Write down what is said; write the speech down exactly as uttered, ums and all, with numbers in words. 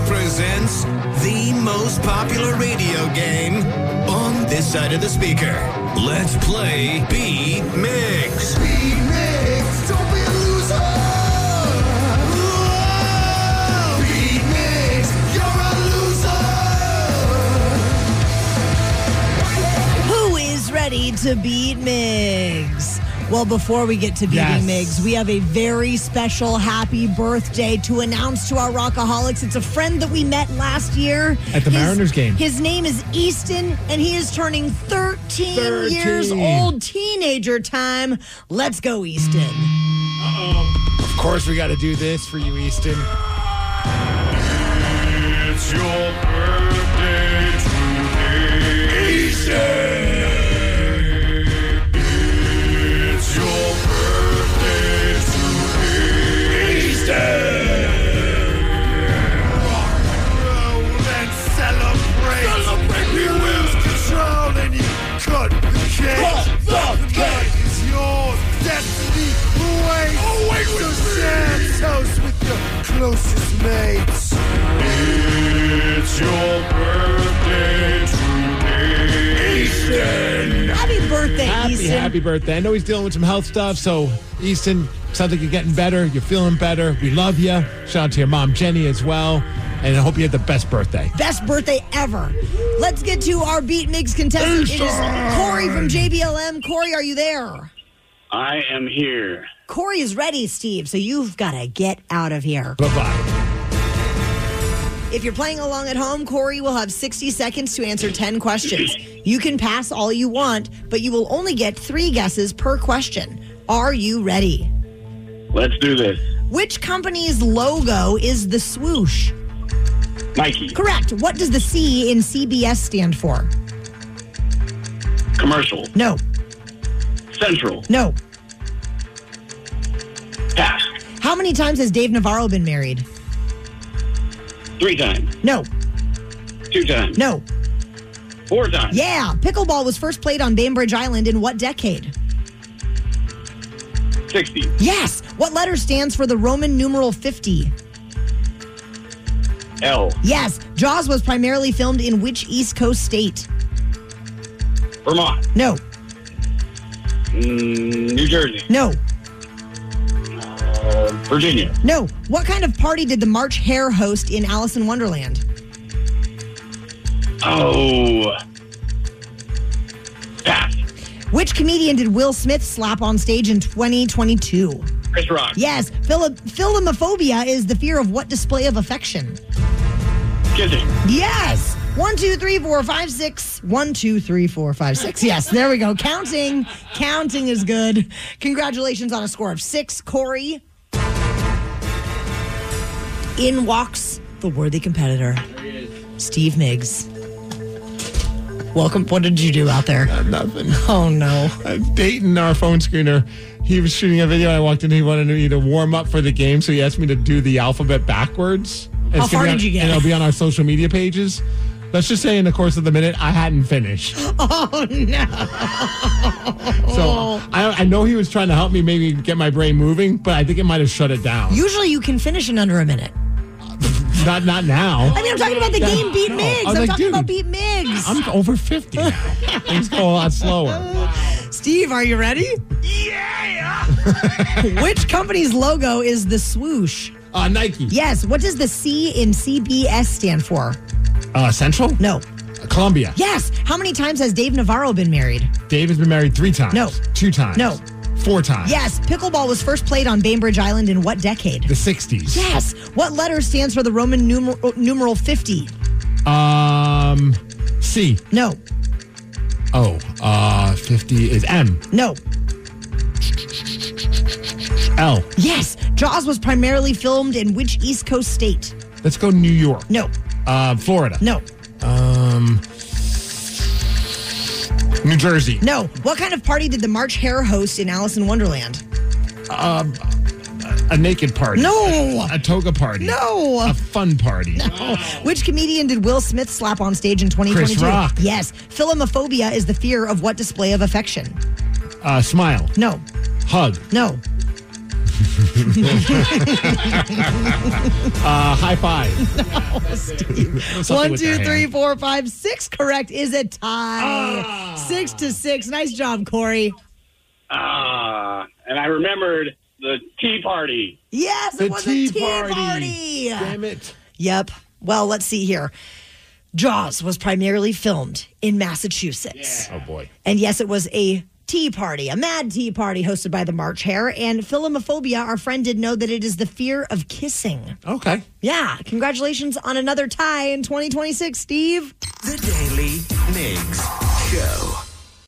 presents the most popular radio game on this side of the speaker. Let's play Beat Mix. Beat Mix, don't be a loser. Whoa! Beat Mix, you're a loser. Who is ready to beat Migs? Well, before we get to beating Yes. Migs, we have a very special happy birthday to announce to our Rockaholics. It's a friend that we met last year. At the His- Mariners game. His name is Easton, and he is turning thirteen, thirteen years old, teenager time. Let's go, Easton. Uh-oh. Of course we got to do this for you, Easton. It's your birthday today, Easton. It's your birthday today, Easton. Oh, let's celebrate. Celebrate. You lose control and you cut the cake. Cut the cake. It's yours. Destiny awaits. Oh, wait, so share toast with your closest mates. It's your birthday today, Easton. Happy birthday, Happy, Easton. happy birthday. I know he's dealing with some health stuff, so Easton, sounds like you're getting better. You're feeling better. We love you. Shout out to your mom, Jenny, as well. And I hope you had the best birthday. Best birthday ever. Let's get to our Beat Migs contestant. It is Corey from J B L M. Corey, are you there? I am here. Corey is ready, Steve, so you've got to get out of here. Bye-bye. If you're playing along at home, Corey will have sixty seconds to answer ten questions. You can pass all you want, but you will only get three guesses per question. Are you ready? Let's do this. Which company's logo is the swoosh? Nike. Correct. What does the C in C B S stand for? Commercial. No. Central. No. Pass. How many times has Dave Navarro been married? Three times. No. Two times. No. Four times. Yeah. Pickleball was first played on Bainbridge Island in what decade? sixty. Yes. What letter stands for the Roman numeral fifty? L. Yes. Jaws was primarily filmed in which East Coast state? Vermont. No. Mm, New Jersey. No. Uh, Virginia. No. What kind of party did the March Hare host in Alice in Wonderland? Oh. Pass. Which comedian did Will Smith slap on stage in twenty twenty-two? Chris Rock. Yes. Phil- philomophobia is the fear of what display of affection? Kissing. Yes. One, two, three, four, five, six. One, two, three, four, five, six. Yes, there we go. Counting. Counting is good. Congratulations on a score of six, Corey. In walks the worthy competitor, Steve Miggs. Welcome. What did you do out there? Uh, nothing. Oh, no. Uh, Dayton, our phone screener, he was shooting a video. I walked in. He wanted me to warm up for the game, so he asked me to do the alphabet backwards. And How it's gonna far be on- did you get? And it'll be on our social media pages. Let's just say in the course of the minute, I hadn't finished. Oh, no. So I, I know he was trying to help me maybe get my brain moving, but I think it might have shut it down. Usually you can finish in under a minute. Not not now. I mean, I'm talking about the game Beat No. Miggs. I I'm was like, talking dude, about Beat Miggs. I'm over fifty now. Things go a lot slower. Steve, are you ready? Yeah. Which company's logo is the swoosh? Uh, Nike. Yes. What does the C in C B S stand for? Uh, Central? No. Uh, Columbia. Yes. How many times has Dave Navarro been married? Dave has been married three times. No. Two times. No. Four times. Yes. Pickleball was first played on Bainbridge Island in what decade? The sixties. Yes. What letter stands for the Roman numer- numeral fifty? Um, C. No. Oh, uh, fifty is M. No. L. Yes. Jaws was primarily filmed in which East Coast state? Let's go New York. No. Uh, Florida. No. Um, New Jersey. No. What kind of party did the March Hare host in Alice in Wonderland? Um, a naked party. No. A, a toga party. No. A fun party. No. Which comedian did Will Smith slap on stage in twenty twenty-two? Chris Rock. Yes. Philomophobia is the fear of what display of affection? Uh, smile. No. Hug. No. Uh, high five. Steve. Something One, with two, their three, hand. four, five, six. Correct is a tie. Ah. Six to six. Nice job, Corey. Ah, and I remembered the Tea Party. Yes, The it was Tea a tea Party. party. Damn it. Yep. Well, let's see here. Jaws was primarily filmed in Massachusetts. Oh, boy. And yes, it was a tea party, a mad tea party hosted by the March Hare. And philomophobia, our friend did know that it is the fear of kissing. Okay. Yeah. Congratulations on another tie in twenty twenty-six, Steve. The Daily Migs Show.